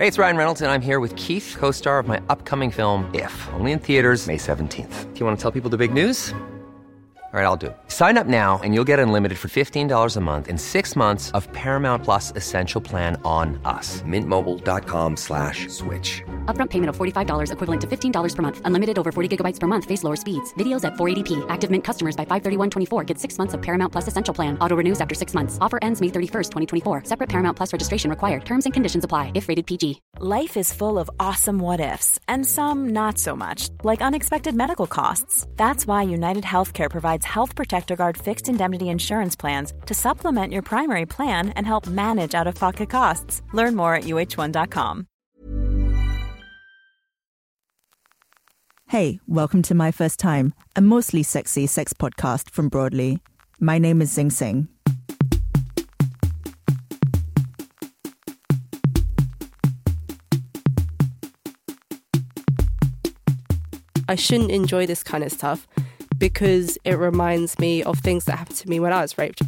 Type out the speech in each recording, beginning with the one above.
Hey, it's Ryan Reynolds, and I'm here with Keith, co-star of my upcoming film, If, only in theaters May 17th. Do you want to tell people the big news? All right, I'll do it. Sign up now and you'll get unlimited for $15 a month and 6 months of Paramount Plus Essential Plan on us. MintMobile.com/switch. Upfront payment of $45 equivalent to $15 per month. Unlimited over 40 gigabytes per month. Face lower speeds. Videos at 480p. Active Mint customers by 531.24 get 6 months of Paramount Plus Essential Plan. Auto renews after 6 months. Offer ends May 31st, 2024. Separate Paramount Plus registration required. Terms and conditions apply if rated PG. Life is full of awesome what-ifs and some not so much, like unexpected medical costs. That's why United Healthcare provides Health Protector Guard fixed indemnity insurance plans to supplement your primary plan and help manage out-of-pocket costs. Learn more at uh1.com. Hey, welcome to My First Time, a mostly sexy sex podcast from Broadly. My name is Zing Sing. I shouldn't enjoy this kind of stuff because it reminds me of things that happened to me when I was raped.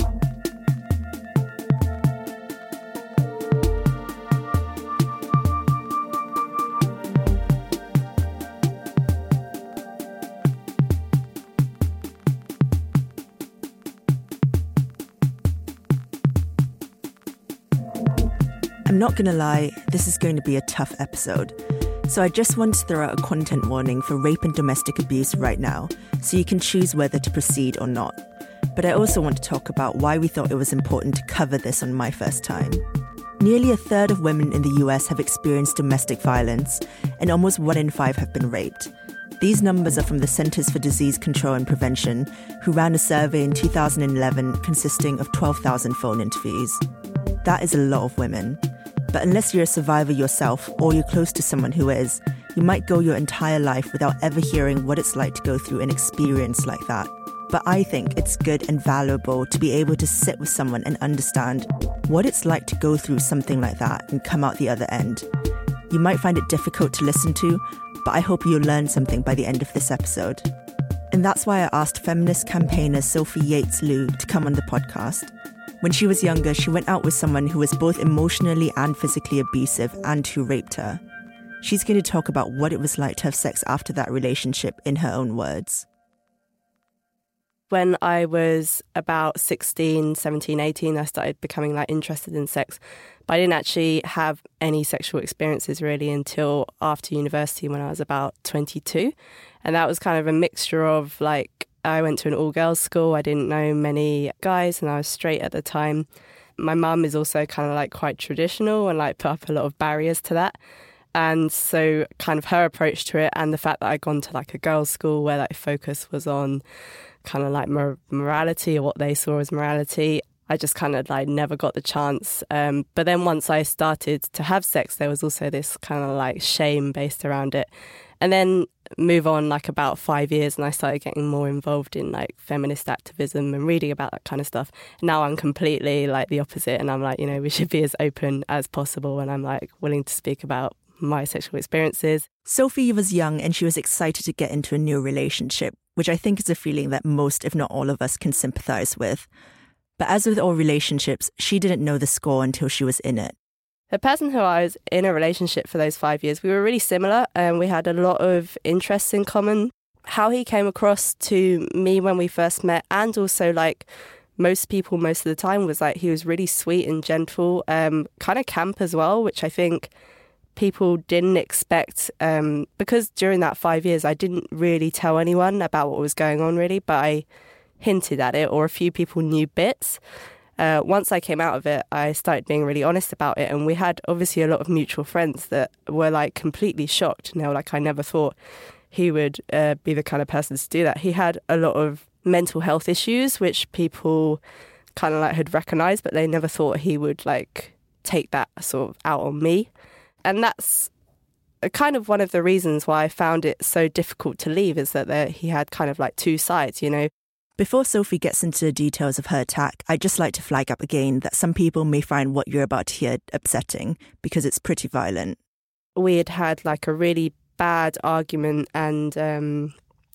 I'm not going to lie, this is going to be a tough episode. So I just want to throw out a content warning for rape and domestic abuse right now, so you can choose whether to proceed or not. But I also want to talk about why we thought it was important to cover this on My First Time. Nearly a third of women in the US have experienced domestic violence, and almost 1 in 5 have been raped. These numbers are from the Centers for Disease Control and Prevention, who ran a survey in 2011 consisting of 12,000 phone interviews. That is a lot of women. But unless you're a survivor yourself or you're close to someone who is, you might go your entire life without ever hearing what it's like to go through an experience like that. But I think it's good and valuable to be able to sit with someone and understand what it's like to go through something like that and come out the other end. You might find it difficult to listen to, but I hope you'll learn something by the end of this episode. And that's why I asked feminist campaigner Sophie Yates-Liu to come on the podcast. When she was younger, she went out with someone who was both emotionally and physically abusive and who raped her. She's going to talk about what it was like to have sex after that relationship in her own words. When I was about 16, 17, 18, I started becoming interested in sex. But I didn't actually have any sexual experiences really until after university when I was about 22. And that was kind of a mixture of I went to an all-girls school. I didn't know many guys and I was straight at the time. My mum is also kind of quite traditional and put up a lot of barriers to that. And so kind of her approach to it and the fact that I'd gone to a girls' school where that focus was on kind of morality or what they saw as morality, I just kind of never got the chance. But then once I started to have sex, there was also this kind of shame based around it. And then move on about 5 years and I started getting more involved in feminist activism and reading about that kind of stuff. And now I'm completely the opposite and I'm we should be as open as possible and I'm willing to speak about my sexual experiences. Sophie was young and she was excited to get into a new relationship, which I think is a feeling that most, if not all of us, can sympathise with. But as with all relationships, she didn't know the score until she was in it. The person who I was in a relationship for those 5 years, we were really similar and we had a lot of interests in common. How he came across to me when we first met and also most people most of the time was he was really sweet and gentle, kind of camp as well, which I think people didn't expect because during that 5 years I didn't really tell anyone about what was going on really, but I hinted at it or a few people knew bits. Once I came out of it, I started being really honest about it. And we had obviously a lot of mutual friends that were completely shocked. And they were I never thought he would be the kind of person to do that. He had a lot of mental health issues, which people kind of had recognised, but they never thought he would take that sort of out on me. And that's kind of one of the reasons why I found it so difficult to leave, is that he had kind of two sides, you know. Before Sophie gets into the details of her attack, I'd just like to flag up again that some people may find what you're about to hear upsetting because it's pretty violent. We had a really bad argument and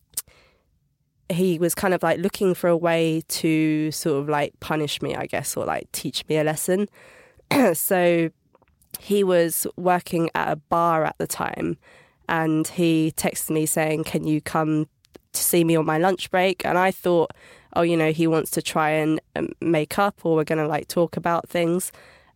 he was kind of looking for a way to sort of punish me, I guess, or teach me a lesson. So he was working at a bar at the time, and he texted me saying, "Can you come to see me on my lunch break?" And I thought, oh, you know, he wants to try and make up, or we're going to like talk about things.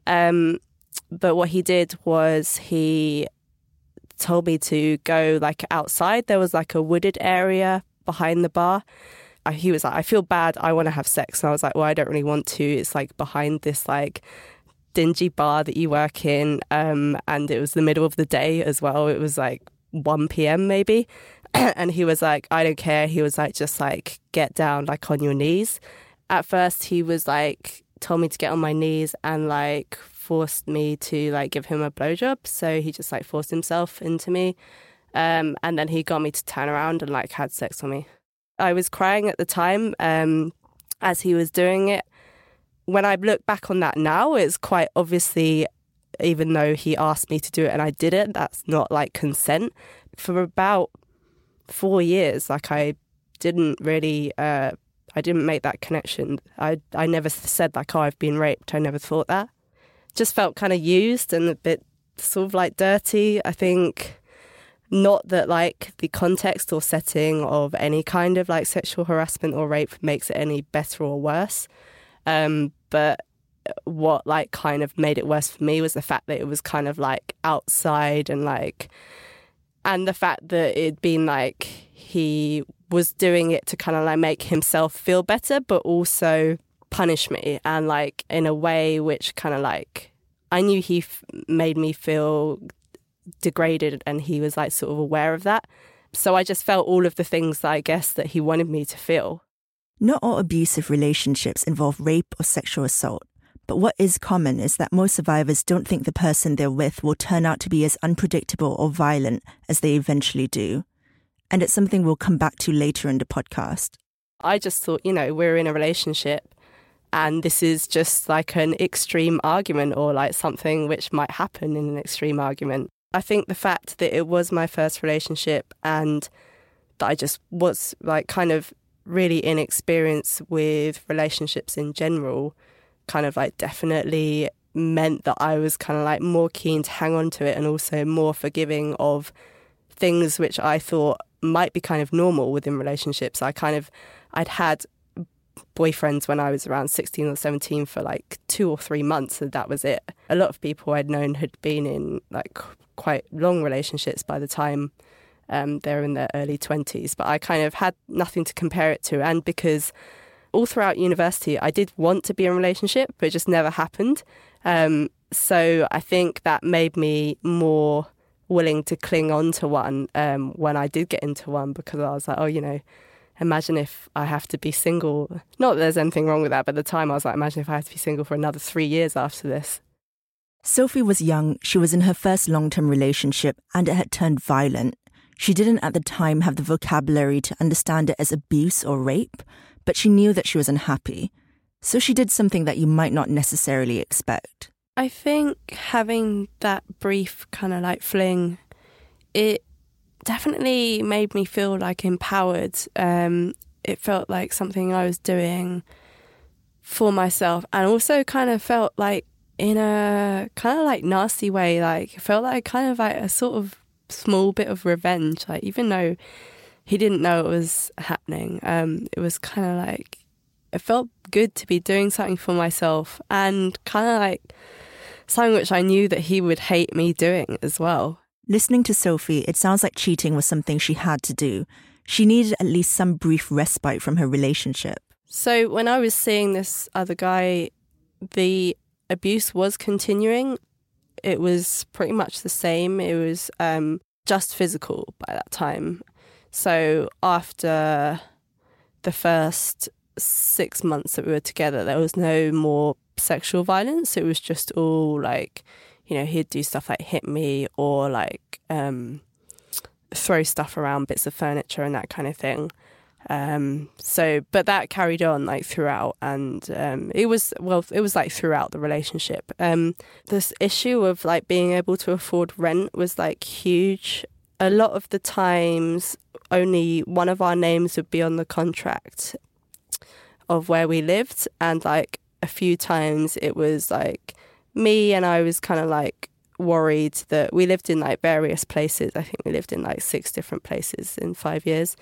But what he did was he told me to go like outside. There was like a wooded area behind the bar. He was like, "I feel bad, I want to have sex." And I was like, "Well, I don't really want to. It's like behind this like dingy bar that you work in." And it was the middle of the day as well. It was like 1 p.m. maybe. And he was like, "I don't care." He was like, "Just like get down like on your knees." At first he was like, told me to get on my knees and like forced me to like give him a blowjob. So he just like forced himself into me. And then he got me to turn around and like had sex on me. I was crying at the time as he was doing it. When I look back on that now, it's quite obviously, even though he asked me to do it and I didn't, that's not like consent. For about 4 years, like I didn't really, I didn't make that connection. I never said like, "Oh, I've been raped." I never thought that. Just felt kind of used and a bit sort of like dirty, I think. Not that like the context or setting of any kind of like sexual harassment or rape makes it any better or worse. But what like kind of made it worse for me was the fact that it was kind of like outside and the fact that it'd been like he was doing it to kind of like make himself feel better, but also punish me, and like in a way which kind of like I knew he made me feel degraded, and he was like sort of aware of that. So I just felt all of the things that I guess that he wanted me to feel. Not all abusive relationships involve rape or sexual assault, but what is common is that most survivors don't think the person they're with will turn out to be as unpredictable or violent as they eventually do. And it's something we'll come back to later in the podcast. I just thought, you know, we're in a relationship and this is just like an extreme argument, or like something which might happen in an extreme argument. I think the fact that it was my first relationship and that I just was like kind of really inexperienced with relationships in general kind of like definitely meant that I was kind of like more keen to hang on to it, and also more forgiving of things which I thought might be kind of normal within relationships. I'd had boyfriends when I was around 16 or 17 for like 2 or 3 months, and that was it. A lot of people I'd known had been in like quite long relationships by the time they're in their early 20s, but I kind of had nothing to compare it to. And because all throughout university I did want to be in a relationship, but it just never happened. So I think that made me more willing to cling on to one when I did get into one, because I was like, oh, you know, imagine if I have to be single. Not that there's anything wrong with that, but at the time I was like, imagine if I have to be single for another 3 years after this. Sophie was young, she was in her first long-term relationship, and it had turned violent. She didn't at the time have the vocabulary to understand it as abuse or rape, but she knew that she was unhappy. So she did something that you might not necessarily expect. I think having that brief kind of like fling, it definitely made me feel like empowered. It felt like something I was doing for myself, and also kind of felt like in a kind of like nasty way, like it felt like kind of like a sort of small bit of revenge, like even though he didn't know it was happening. It was kind of like, it felt good to be doing something for myself, and kind of like something which I knew that he would hate me doing as well. Listening to Sophie, it sounds like cheating was something she had to do. She needed at least some brief respite from her relationship. So when I was seeing this other guy, the abuse was continuing. It was pretty much the same. It was just physical by that time. So after the first 6 months that we were together, there was no more sexual violence. It was just all like, you know, he'd do stuff like hit me or like throw stuff around, bits of furniture and that kind of thing. But that carried on like throughout, and it was like throughout the relationship. This issue of like being able to afford rent was like huge. A lot of the times only one of our names would be on the contract of where we lived, and like a few times it was like me, and I was kind of like worried that we lived in like various places. I think we lived in like 6 different places in 5 years.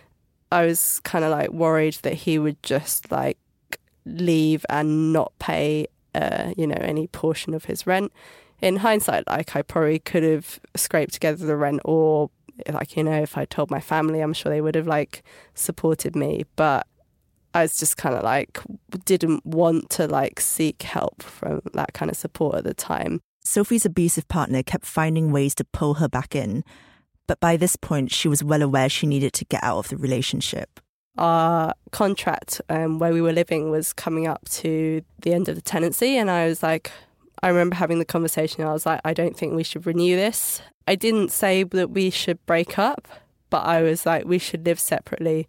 I was kind of like worried that he would just like leave and not pay, any portion of his rent. In hindsight, like I probably could have scraped together the rent, or like, if I told my family, I'm sure they would have like supported me. But I was just kind of like, didn't want to like seek help from that kind of support at the time. Sophie's abusive partner kept finding ways to pull her back in, but by this point, she was well aware she needed to get out of the relationship. Our contract where we were living was coming up to the end of the tenancy, and I was like, I remember having the conversation, I was like, I don't think we should renew this. I didn't say that we should break up, but I was like, we should live separately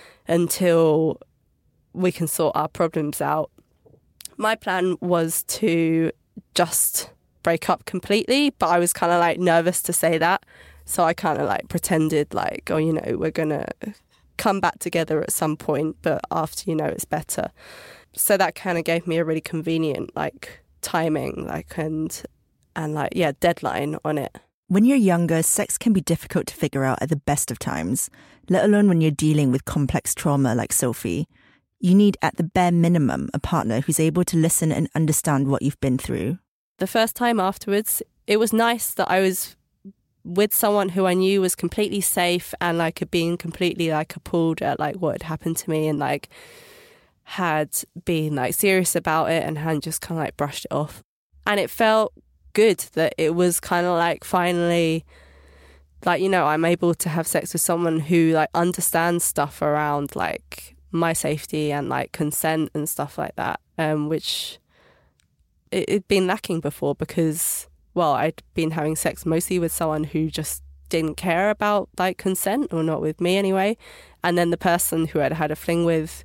until we can sort our problems out. My plan was to just break up completely, but I was kind of like nervous to say that. So I kind of like pretended like, we're going to come back together at some point, but after, it's better. So that kind of gave me a really convenient like timing, like, and deadline on it. When you're younger, sex can be difficult to figure out at the best of times, let alone when you're dealing with complex trauma like Sophie. You need, at the bare minimum, a partner who's able to listen and understand what you've been through. The first time afterwards, it was nice that I was with someone who I knew was completely safe and like had been completely like appalled at like what had happened to me, and like had been like serious about it and hadn't just kind of like brushed it off. And it felt good that it was kind of like finally like, I'm able to have sex with someone who like understands stuff around like my safety and like consent and stuff like that, which it'd been lacking before because, well, I'd been having sex mostly with someone who just didn't care about like consent, or not with me anyway. And then the person who I'd had a fling with,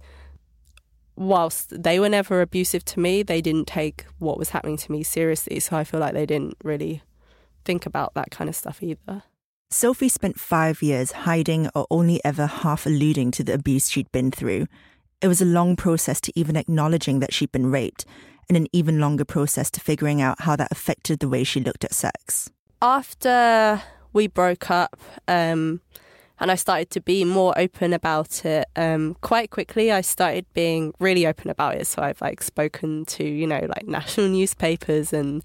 whilst they were never abusive to me, they didn't take what was happening to me seriously. So I feel like they didn't really think about that kind of stuff either. Sophie spent 5 years hiding or only ever half alluding to the abuse she'd been through. It was a long process to even acknowledging that she'd been raped, and an even longer process to figuring out how that affected the way she looked at sex. After we broke up, and I started to be more open about it, quite quickly I started being really open about it. So I've like spoken to, like national newspapers and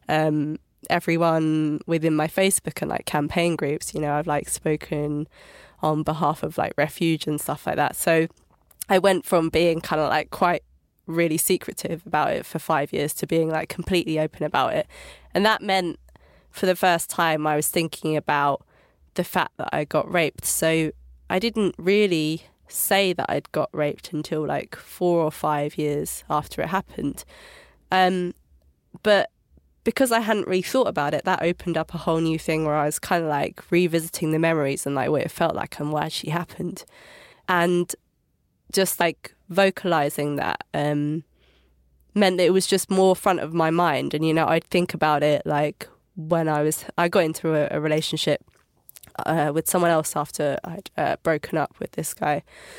everyone within my Facebook and like campaign groups. I've like spoken on behalf of like Refuge and stuff like that. So I went from being kind of like quite really secretive about it for 5 years to being like completely open about it. And that meant for the first time I was thinking about the fact that I got raped. So I didn't really say that I'd got raped until like 4 or 5 years after it happened. But because I hadn't really thought about it, that opened up a whole new thing where I was kind of like revisiting the memories and like what it felt like and what actually happened. And just like vocalizing that meant that it was just more front of my mind. And, I'd think about it like when I got into a relationship with someone else after I'd broken up with this guy.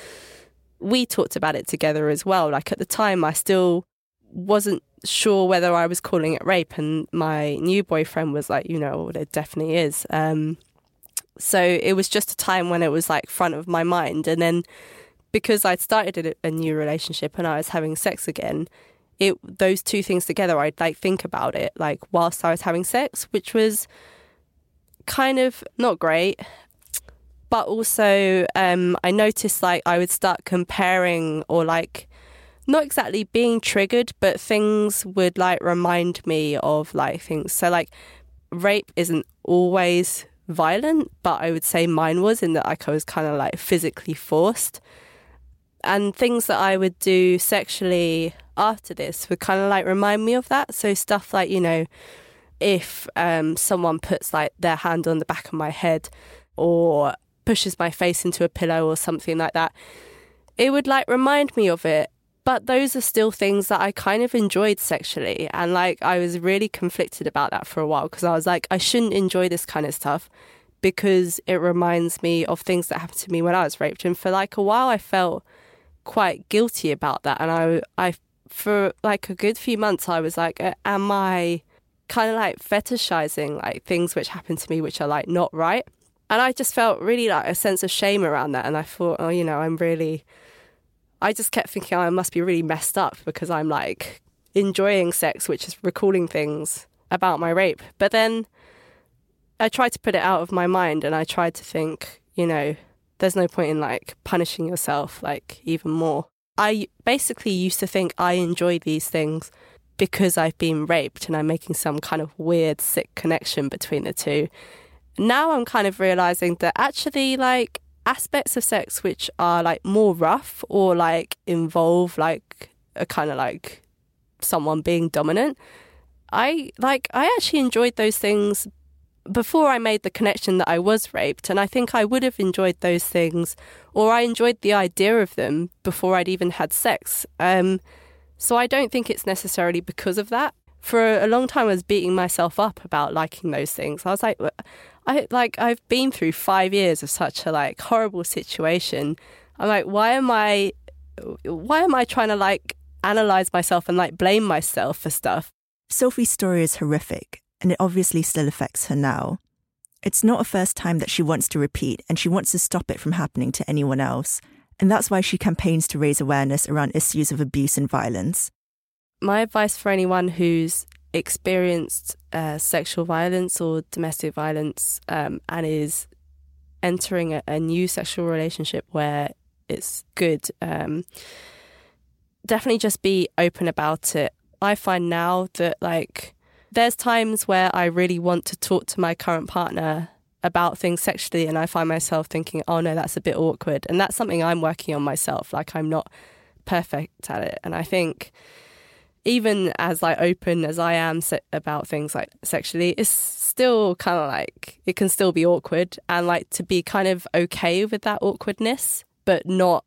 We talked about it together as well. Like at the time, I still wasn't sure whether I was calling it rape, and my new boyfriend was like, it definitely is. So it was just a time when it was like front of my mind. And then because I'd started a new relationship and I was having sex again, those two things together, I'd like think about it like whilst I was having sex, which was kind of not great. But also I noticed like I would start comparing, or like not exactly being triggered, but things would like remind me of like things. So like rape isn't always violent, but I would say mine was, in that like I was kind of like physically forced. And things that I would do sexually after this would kind of like remind me of that. So stuff like, if someone puts like their hand on the back of my head or pushes my face into a pillow or something like that, it would like remind me of it. But those are still things that I kind of enjoyed sexually. And like I was really conflicted about that for a while, because I was like, I shouldn't enjoy this kind of stuff because it reminds me of things that happened to me when I was raped. And for like a while I felt quite guilty about that. And I for like a good few months I was like, am I kind of like fetishizing like things which happen to me which are like not right. And I just felt really like a sense of shame around that. And I thought, oh, you know, I just kept thinking, I must be really messed up because I'm like enjoying sex, which is recalling things about my rape. But then I tried to put it out of my mind, and I tried to think, you know, there's no point in like punishing yourself like even more. I basically used to think I enjoy these things because I've been raped, and I'm making some kind of weird, sick connection between the two. Now I'm kind of realizing that actually like aspects of sex which are like more rough or like involve like a kind of like someone being dominant, I actually enjoyed those things before I made the connection that I was raped. And I think I would have enjoyed those things, or I enjoyed the idea of them before I'd even had sex. So I don't think it's necessarily because of that. For a long time I was beating myself up about liking those things. I was like, I've been through 5 years of such a like horrible situation. I'm like, why am I trying to like analyze myself and like blame myself for stuff? Sophie's story is horrific, and it obviously still affects her now. It's not a first time that she wants to repeat, and she wants to stop it from happening to anyone else. And that's why she campaigns to raise awareness around issues of abuse and violence. My advice for anyone who's experienced sexual violence or domestic violence and is entering a new sexual relationship where it's good, definitely just be open about it. I find now that like there's times where I really want to talk to my current partner about things sexually, and I find myself thinking, oh no, that's a bit awkward. And that's something I'm working on myself. Like I'm not perfect at it. And I think even as like open as I am about things like sexually, it's still kind of like, it can still be awkward, and like to be kind of okay with that awkwardness, but not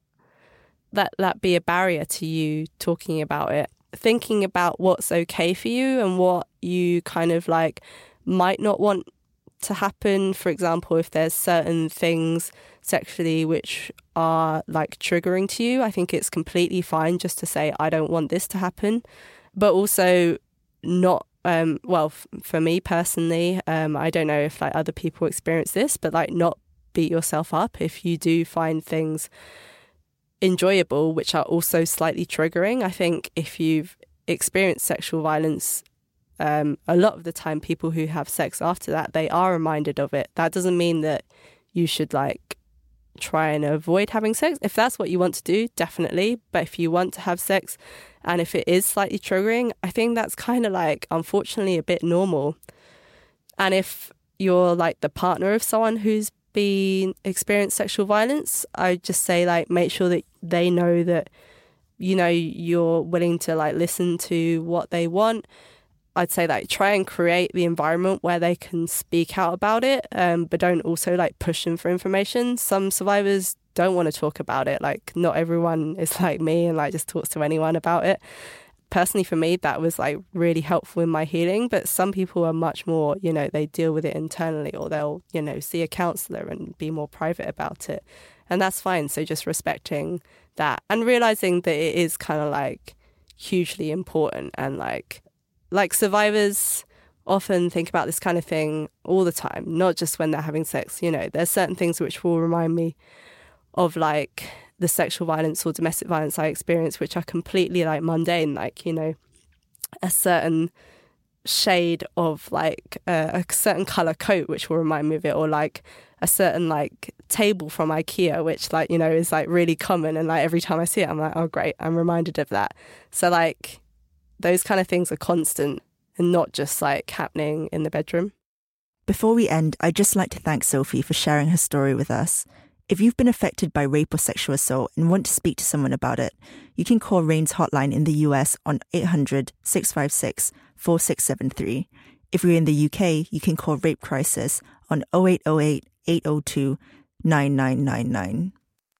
that be a barrier to you talking about it. Thinking about what's okay for you and what you kind of like might not want to happen. For example, if there's certain things sexually which are like triggering to you, I think it's completely fine just to say, I don't want this to happen. But also not, for me personally, I don't know if like other people experience this, but like not beat yourself up if you do find things enjoyable which are also slightly triggering. I think if you've experienced sexual violence, a lot of the time people who have sex after that, they are reminded of it. That doesn't mean that you should like try and avoid having sex. If that's what you want to do, definitely. But if you want to have sex and if it is slightly triggering, I think that's kind of like unfortunately a bit normal. And if you're like the partner of someone who's been experienced sexual violence, I just say like make sure that they know that, you know, you're willing to like listen to what they want. I'd say like try and create the environment where they can speak out about it, but don't also like push them for information. Some survivors don't want to talk about it. Like not everyone is like me and like just talks to anyone about it. Personally, for me, that was like really helpful in my healing. But some people are much more, you know, they deal with it internally, or they'll, you know, see a counsellor and be more private about it. And that's fine. So just respecting that and realising that it is kind of like hugely important. And like survivors often think about this kind of thing all the time, not just when they're having sex. You know, there's certain things which will remind me of like the sexual violence or domestic violence I experienced, which are completely like mundane, like, you know, a certain shade of like a certain colour coat, which will remind me of it, or like a certain like table from IKEA, which like, you know, is like really common. And like every time I see it, I'm like, oh great, I'm reminded of that. So like those kind of things are constant and not just like happening in the bedroom. Before we end, I'd just like to thank Sophie for sharing her story with us. If you've been affected by rape or sexual assault and want to speak to someone about it, you can call RAIN's hotline in the US on 800-656-4673. If you're in the UK, you can call Rape Crisis on 0808 802 9999.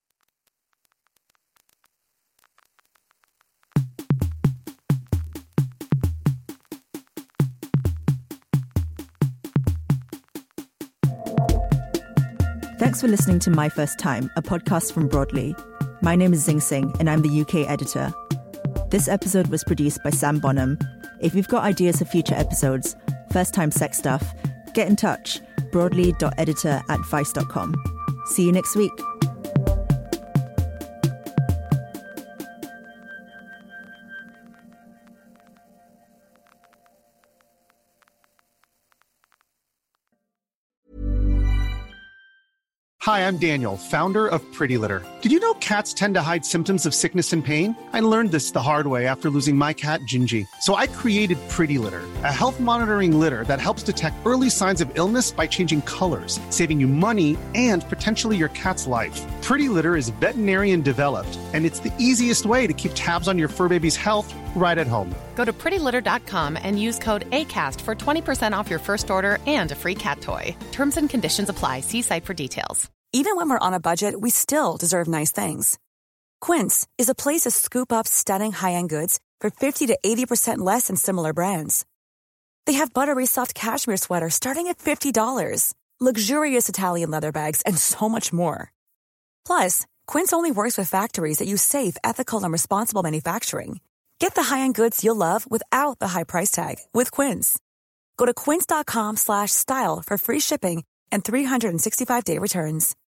Thanks for listening to My First Time, a podcast from Broadly. My name is Zing Singh, and I'm the UK editor. This episode was produced by Sam Bonham. If you've got ideas for future episodes, first-time sex stuff, get in touch. broadly.editor@vice.com. See you next week. Hi, I'm Daniel, founder of Pretty Litter. Did you know cats tend to hide symptoms of sickness and pain? I learned this the hard way after losing my cat, Gingy. So I created Pretty Litter, a health monitoring litter that helps detect early signs of illness by changing colors, saving you money and potentially your cat's life. Pretty Litter is veterinarian developed, and it's the easiest way to keep tabs on your fur baby's health right at home. Go to prettylitter.com and use code ACAST for 20% off your first order and a free cat toy. Terms and conditions apply. See site for details. Even when we're on a budget, we still deserve nice things. Quince is a place to scoop up stunning high-end goods for 50 to 80% less than similar brands. They have buttery soft cashmere sweaters starting at $50, luxurious Italian leather bags, and so much more. Plus, Quince only works with factories that use safe, ethical, and responsible manufacturing. Get the high-end goods you'll love without the high price tag with Quince. Go to quince.com/style for free shipping and 365-day returns.